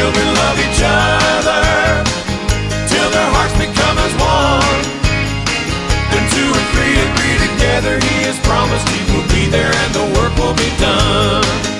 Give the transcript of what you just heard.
children love each other till their hearts become as one. And two or three agree together, he has promised he will be there and the work will be done.